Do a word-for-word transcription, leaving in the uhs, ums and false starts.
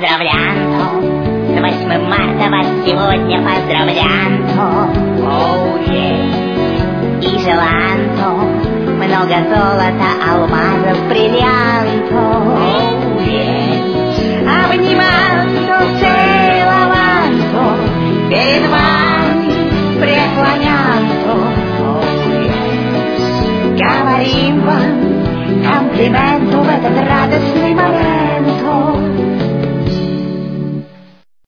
поздравлянту, с восьмым марта вас сегодня поздравлянту. Oh, yeah. И желанту много золота, алмазов, бриллиантов.